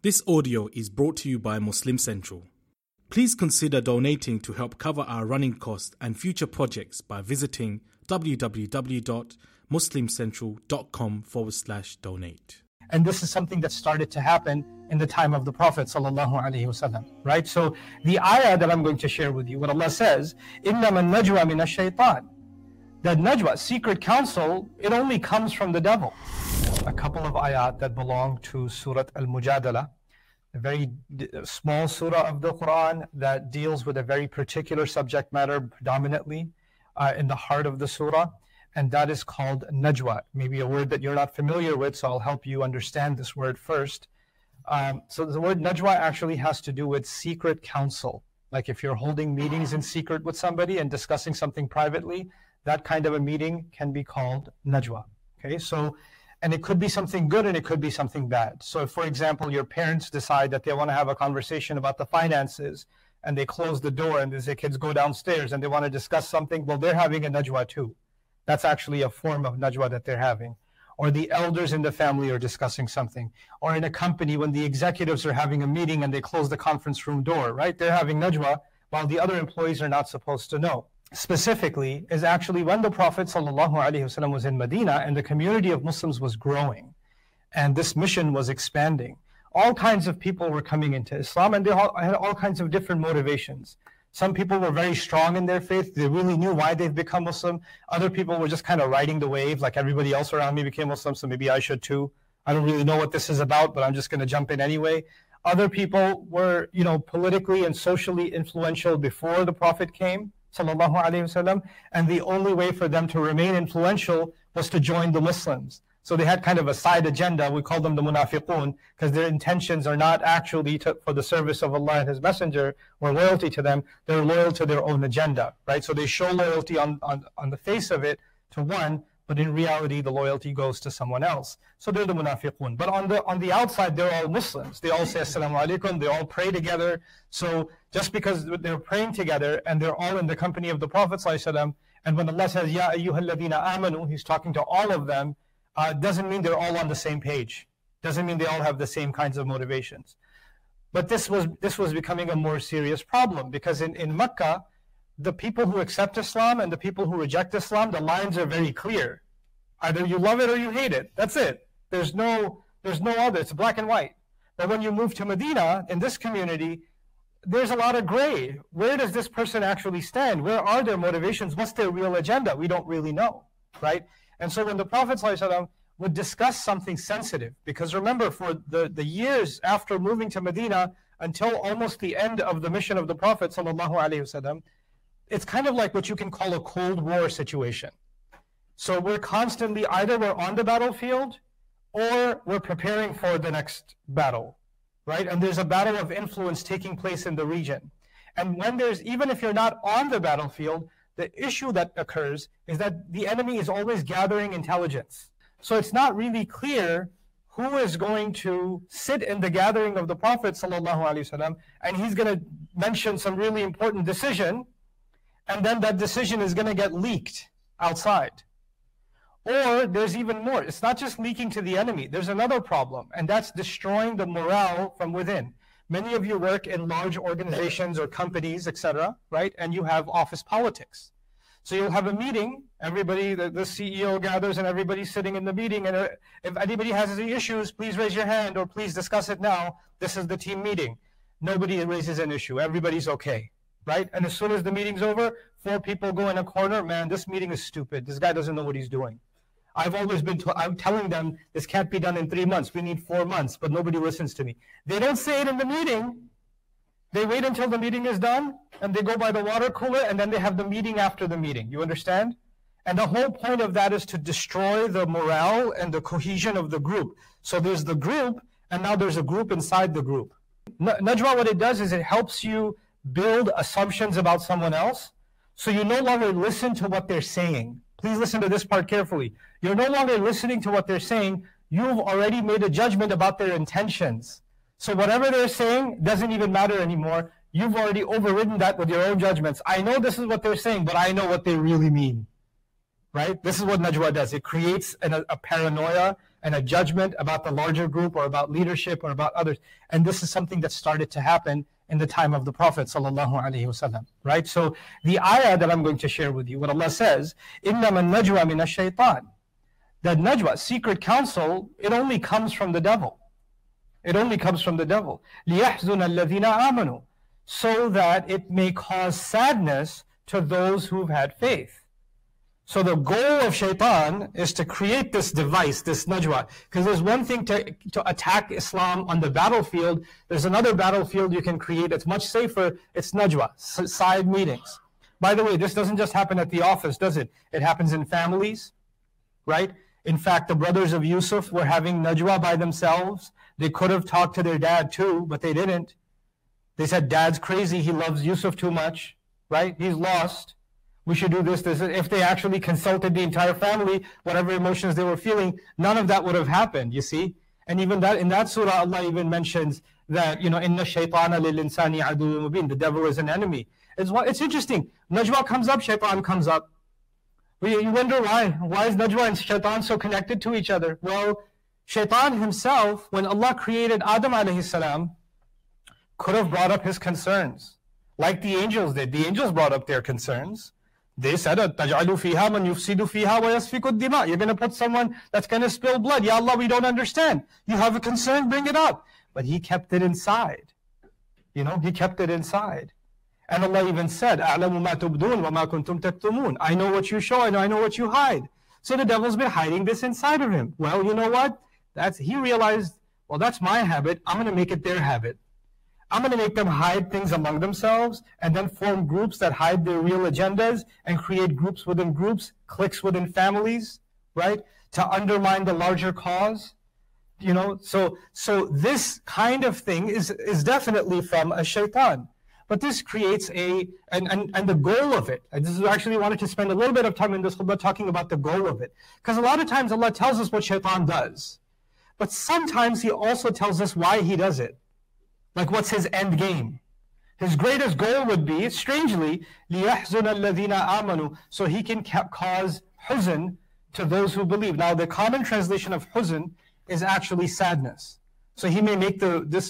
This audio is brought to you by Muslim Central. Please consider donating to help cover our running costs and future projects by visiting www.muslimcentral.com/donate. And this is something that started to happen in the time of the Prophet ﷺ, right? So the ayah that I'm going to share with you, what Allah says, إِنَّمَا النَّجْوَى مِنَ الشَّيْطَانِ. That najwa, secret counsel, it only comes from the devil. A couple of ayat that belong to Surah Al-Mujadala, a very small surah of the Quran that deals with a very particular subject matter predominantly in the heart of the surah, and that is called najwa. Maybe a word that you're not familiar with, so I'll help you understand this word first. So the word najwa actually has to do with secret counsel. Like if you're holding meetings in secret with somebody and discussing something privately, that kind of a meeting can be called najwa. Okay, so, and it could be something good and it could be something bad. So if, for example, your parents decide that they want to have a conversation about the finances and they close the door and they say, kids, go downstairs, and they want to discuss something, well, they're having a najwa too. That's actually a form of najwa that they're having. Or the elders in the family are discussing something. Or in a company when the executives are having a meeting and they close the conference room door, right? They're having najwa while the other employees are not supposed to know. Specifically is actually when the Prophet ﷺ was in Medina and the community of Muslims was growing and this mission was expanding. All kinds of people were coming into Islam and they all had all kinds of different motivations. Some people were very strong in their faith. They really knew why they've become Muslim. Other people were just kind of riding the wave, like everybody else around me became Muslim, so maybe I should too. I don't really know what this is about, but I'm just going to jump in anyway. Other people were, politically and socially influential before the Prophet came, sallallahu alaihi wasallam, and the only way for them to remain influential was to join the Muslims. So they had kind of a side agenda. We call them the munafiqun because their intentions are not actually for the service of Allah and His Messenger or loyalty to them. They're loyal to their own agenda, right? So they show loyalty on the face of it to one, but in reality the loyalty goes to someone else. So they're the munafiqun. But on the outside, they're all Muslims. They all say assalamu alaikum. They all pray together. So just because they're praying together and they're all in the company of the Prophet ﷺ, and when Allah says Ya ayyuhalladhina amanu, He's talking to all of them. Doesn't mean they're all on the same page. Doesn't mean they all have the same kinds of motivations. But this was becoming a more serious problem because in Mecca, the people who accept Islam and the people who reject Islam, the lines are very clear. Either you love it or you hate it. That's it. There's no other. It's black and white. But when you move to Medina, in this community, there's a lot of gray. Where does this person actually stand? Where are their motivations? What's their real agenda? We don't really know, right? And so when the Prophet ﷺ would discuss something sensitive, because remember, for the years after moving to Medina until almost the end of the mission of the Prophet ﷺ, it's kind of like what you can call a Cold War situation. So we're constantly, either we're on the battlefield or we're preparing for the next battle, right? And there's a battle of influence taking place in the region. And when even if you're not on the battlefield, the issue that occurs is that the enemy is always gathering intelligence. So it's not really clear who is going to sit in the gathering of the Prophet ﷺ, and he's going to mention some really important decision, and then that decision is going to get leaked outside. Or there's even more. It's not just leaking to the enemy. There's another problem, and that's destroying the morale from within. Many of you work in large organizations or companies, etc., right? And you have office politics. So you'll have a meeting, everybody, the CEO gathers and everybody's sitting in the meeting, and if anybody has any issues, please raise your hand or please discuss it now. This is the team meeting. Nobody raises an issue. Everybody's okay, right? And as soon as the meeting's over, 4 people go in a corner. Man, this meeting is stupid. This guy doesn't know what he's doing. I've always been I'm telling them this can't be done in 3 months. We need 4 months, but nobody listens to me. They don't say it in the meeting. They wait until the meeting is done, and they go by the water cooler, and then they have the meeting after the meeting. You understand? And the whole point of that is to destroy the morale and the cohesion of the group. So there's the group, and now there's a group inside the group. Najwa, what it does is it helps you build assumptions about someone else, so you no longer listen to what they're saying. Please listen to this part carefully. You're no longer listening to what they're saying. You've already made a judgment about their intentions. So whatever they're saying doesn't even matter anymore. You've already overridden that with your own judgments. I know this is what they're saying, but I know what they really mean. Right? This is what Najwa does. It creates a paranoia and a judgment about the larger group or about leadership or about others. And this is something that started to happen in the time of the Prophet ﷺ, right? So the ayah that I'm going to share with you, what Allah says, إِنَّمَا النَّجْوَى مِنَ الشَّيْطَانِ. That najwa, secret counsel, it only comes from the devil. It only comes from the devil. لِيَحْزُنَ الَّذِينَ آمَنُوا. So that it may cause sadness to those who've had faith. So the goal of shaitan is to create this device, this najwa. Because there's one thing to attack Islam on the battlefield. There's another battlefield you can create that's much safer. It's najwa, side meetings. By the way, this doesn't just happen at the office, does it? It happens in families, right? In fact, the brothers of Yusuf were having najwa by themselves. They could have talked to their dad too, but they didn't. They said, Dad's crazy. He loves Yusuf too much, right? He's lost. We should do this. If they actually consulted the entire family, whatever emotions they were feeling, none of that would have happened, you see? And even that, in that surah, Allah even mentions that, إِنَّ الشَّيْطَانَ لِلْإِنسَانِ عَدُوٌّ مُبِينٌ. The devil is an enemy. It's interesting. Najwa comes up, shaitan comes up. You wonder why. Why is najwa and shaitan so connected to each other? Well, shaitan himself, when Allah created Adam alayhi salam, could have brought up his concerns. Like the angels did. The angels brought up their concerns. They said, تَجْعَلُ فِيهَا مَنْ يُفْسِدُ فِيهَا وَيَسْفِكُ الدِّمَاء. You're going to put someone that's going to spill blood. Ya Allah, we don't understand. You have a concern, bring it up. But he kept it inside. He kept it inside. And Allah even said, أَعْلَمُ مَا تُبْدُونَ وَمَا كُنْتُمْ تَكْتُمُونَ. I know what you show, and I know what you hide. So the devil's been hiding this inside of him. Well, you know what? He realized, well, that's my habit. I'm going to make it their habit. I'm going to make them hide things among themselves and then form groups that hide their real agendas and create groups within groups, cliques within families, right? To undermine the larger cause. So this kind of thing is definitely from a shaitan. But this creates and the goal of it. And this is actually wanted to spend a little bit of time in this khutbah talking about the goal of it. Because a lot of times Allah tells us what shaitan does. But sometimes He also tells us why he does it. Like what's his end game? His greatest goal would be, strangely, لِيَحْزُنَ الَّذِينَ آمَنُوا. So he can cause huzn to those who believe. Now the common translation of huzn is actually sadness. So he may make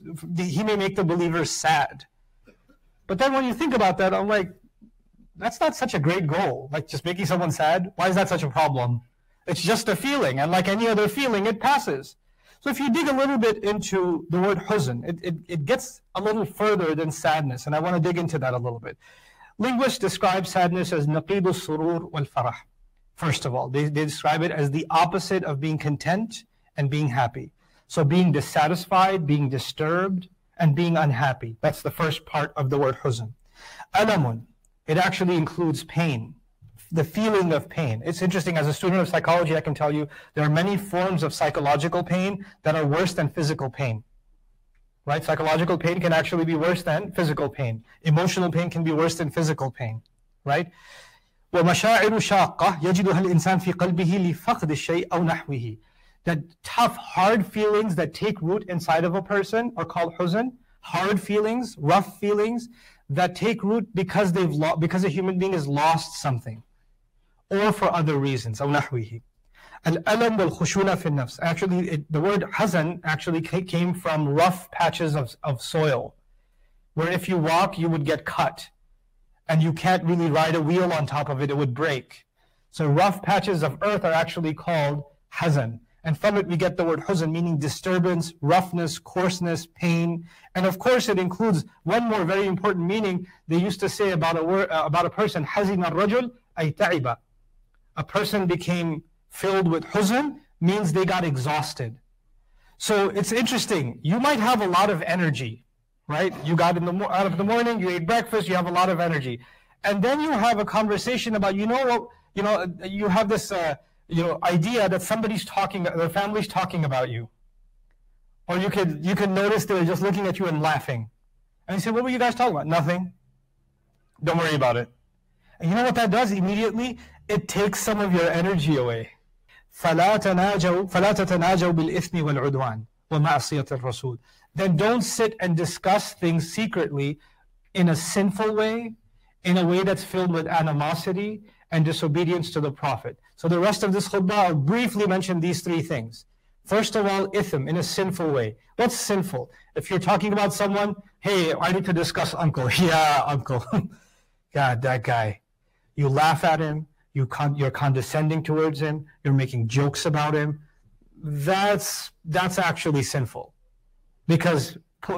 the believers sad. But then when you think about that, I'm like, that's not such a great goal. Like just making someone sad, why is that such a problem? It's just a feeling, and like any other feeling, it passes. So if you dig a little bit into the word huzn, it gets a little further than sadness, and I want to dig into that a little bit. Linguists describe sadness as naqidu surur wal farah. First of all, they describe it as the opposite of being content and being happy. So being dissatisfied, being disturbed, and being unhappy. That's the first part of the word huzn. Alamun, it actually includes pain. The feeling of pain. It's interesting, as a student of psychology, I can tell you there are many forms of psychological pain that are worse than physical pain. Right? Psychological pain can actually be worse than physical pain. Emotional pain can be worse than physical pain. Right? وَمَشَاعِرُ شَاقَّةٌ يَجِدُهَا الْإِنسَانُ فِي قَلْبِهِ لِفَقْدِ الشَّيْءِ أَوْ نَحْوِهِ. That tough, hard feelings that take root inside of a person are called huzn. Hard feelings, rough feelings that take root because a human being has lost something, or for other reasons. أو نحوه. الألم والخشونة في النفس. Actually, the word hazan actually came from rough patches of soil, where if you walk, you would get cut, and you can't really ride a wheel on top of it, it would break. So rough patches of earth are actually called hazan. And from it we get the word huzn, meaning disturbance, roughness, coarseness, pain. And of course it includes one more very important meaning. They used to say about a person, hazin al-rajul ay ta'iba. A person became filled with huzn, means they got exhausted. So it's interesting. You might have a lot of energy, right? You got out of the morning, you ate breakfast, you have a lot of energy. And then you have a conversation about, you have this idea that their family's talking about you. Or you could notice they're just looking at you and laughing. And you say, what were you guys talking about? Nothing. Don't worry about it. And you know what that does immediately? It takes some of your energy away. فَلَا تَتَنَاجَوْا بِالْإِثْمِ وَالْعُدْوَانِ وَمَعْصِيَةِ الرَّسُولِ. Then don't sit and discuss things secretly in a sinful way, in a way that's filled with animosity and disobedience to the Prophet. So the rest of this khutbah, I'll briefly mention these three things. First of all, ithm, in a sinful way. What's sinful? If you're talking about someone, hey, I need to discuss uncle. Yeah, uncle. God, that guy. You laugh at him. You're condescending towards him. You're making jokes about him. That's actually sinful. Because,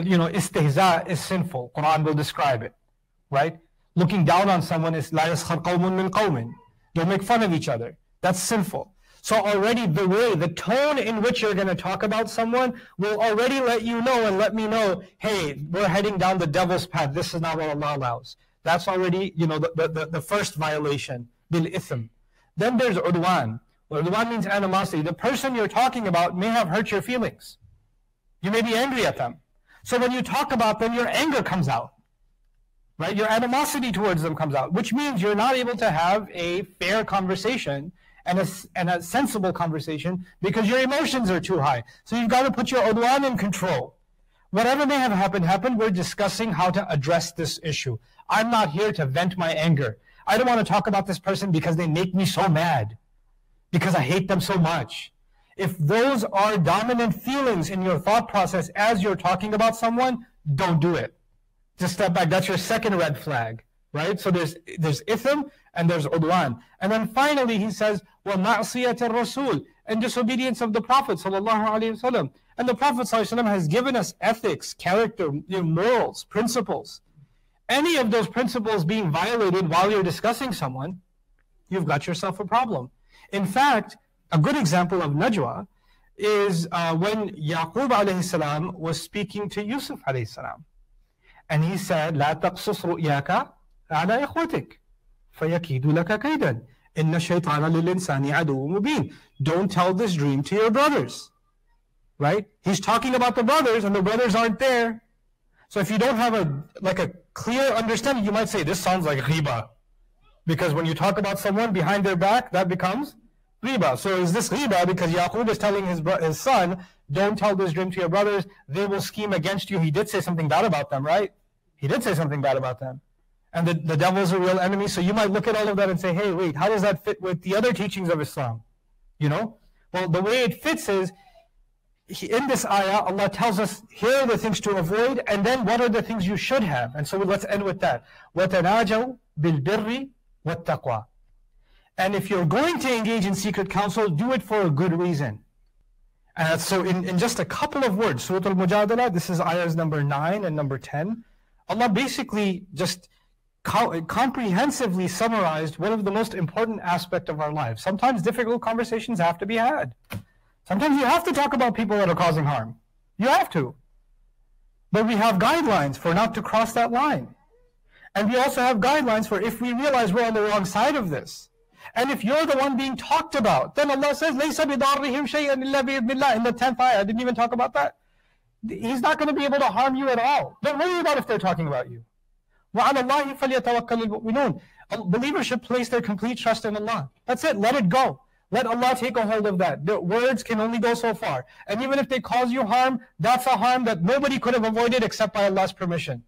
istihza is sinful. Quran will describe it. Right? Looking down on someone is la yaskhar qawmun min qawmin. Don't make fun of each other. That's sinful. So already the tone in which you're going to talk about someone will already let you know and let me know, hey, we're heading down the devil's path. This is not what Allah allows. That's already, the first violation, bil ithm. Then there's udwan. Udwan means animosity. The person you're talking about may have hurt your feelings. You may be angry at them. So when you talk about them, your anger comes out. Right? Your animosity towards them comes out, which means you're not able to have a fair conversation and a sensible conversation because your emotions are too high. So you've got to put your udwan in control. Whatever may have happened, we're discussing how to address this issue. I'm not here to vent my anger. I don't want to talk about this person because they make me so mad, because I hate them so much. If those are dominant feelings in your thought process as you're talking about someone, don't do it. Just step back. That's your second red flag, right? So there's ithm and there's udwan. And then finally he says, وَمَعْصِيَةَ الرَّسُولِ, and disobedience of the Prophet ﷺ. And the Prophet ﷺ has given us ethics, character, morals, principles. Any of those principles being violated while you're discussing someone, you've got yourself a problem. In fact, a good example of najwa is when Yaqub alayhi salam was speaking to Yusuf alayhi salam. And he said, لا تقصص رؤياك على إخوتك فيكيد لك كيدا إن الشيطان للإنسان عدو مبين. Don't tell this dream to your brothers. Right? He's talking about the brothers and the brothers aren't there. So if you don't have a clear understanding, you might say, this sounds like ghiba. Because when you talk about someone behind their back, that becomes ghiba. So is this ghiba because Yaqub is telling his son, don't tell this dream to your brothers, they will scheme against you. He did say something bad about them, right? He did say something bad about them. And the devil is a real enemy. So you might look at all of that and say, hey, wait, how does that fit with the other teachings of Islam? Well, the way it fits is, in this ayah, Allah tells us, here are the things to avoid, and then what are the things you should have. And so let's end with that. وَتَنَاجَوْا بِالْبِرِّ وَالتَّقْوَى. And if you're going to engage in secret counsel, do it for a good reason. And so in just a couple of words, Surah Al-Mujadala, this is ayahs number 9 and number 10, Allah basically just comprehensively summarized one of the most important aspects of our lives. Sometimes difficult conversations have to be had. Sometimes you have to talk about people that are causing harm. You have to. But we have guidelines for not to cross that line. And we also have guidelines for if we realize we're on the wrong side of this. And if you're the one being talked about, then Allah says, لَيْسَ بِضَارِّهِمْ شَيْئًا إِلَّا بِإِذْنِ اللَّهِ. In the 10th ayah, I didn't even talk about that. He's not going to be able to harm you at all. Don't worry about if they're talking about you. وَعَلَى اللَّهِ فَلْيَتَوَكَّلِ الْمُؤْمِنُونَ. Believers should place their complete trust in Allah. That's it. Let it go. Let Allah take a hold of that. The words can only go so far. And even if they cause you harm, that's a harm that nobody could have avoided except by Allah's permission.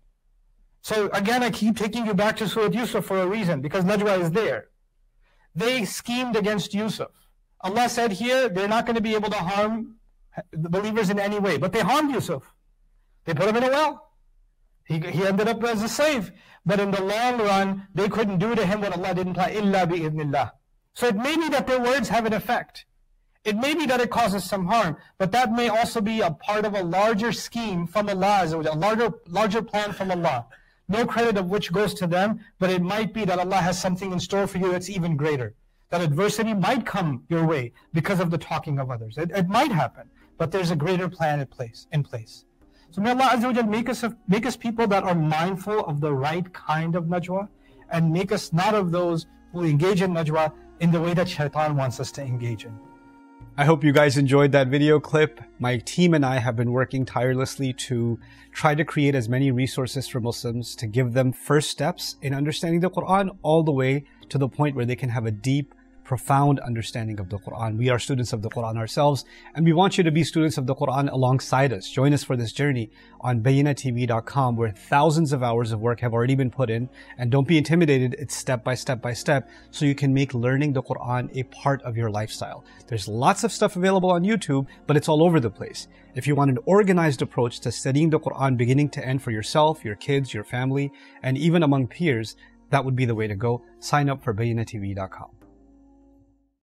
So again, I keep taking you back to Surah Yusuf for a reason, because Najwa is there. They schemed against Yusuf. Allah said here, they're not going to be able to harm the believers in any way. But they harmed Yusuf. They put him in a well. He ended up as a slave. But in the long run, they couldn't do to him what Allah didn't plan. إِلَّا بِإِذْنِ اللَّهِ. So it may be that their words have an effect. It may be that it causes some harm, but that may also be a part of a larger scheme from Allah, a larger plan from Allah. No credit of which goes to them, but it might be that Allah has something in store for you that's even greater. That adversity might come your way because of the talking of others. It might happen, but there's a greater plan in place. So may Allah Azza wa Jal make us people that are mindful of the right kind of najwa, and make us not of those who engage in najwa in the way that shaitan wants us to engage in. I hope you guys enjoyed that video clip. My team and I have been working tirelessly to try to create as many resources for Muslims to give them first steps in understanding the Quran all the way to the point where they can have a deep, profound understanding of the Quran. We are students of the Quran ourselves, and we want you to be students of the Quran alongside us. Join us for this journey on BayyinahTV.com, where thousands of hours of work have already been put in. And don't be intimidated, it's step by step by step, so you can make learning the Quran a part of your lifestyle. There's lots of stuff available on YouTube, but it's all over the place. If you want an organized approach to studying the Quran beginning to end for yourself, your kids, your family, and even among peers, that would be the way to go. Sign up for BayyinahTV.com.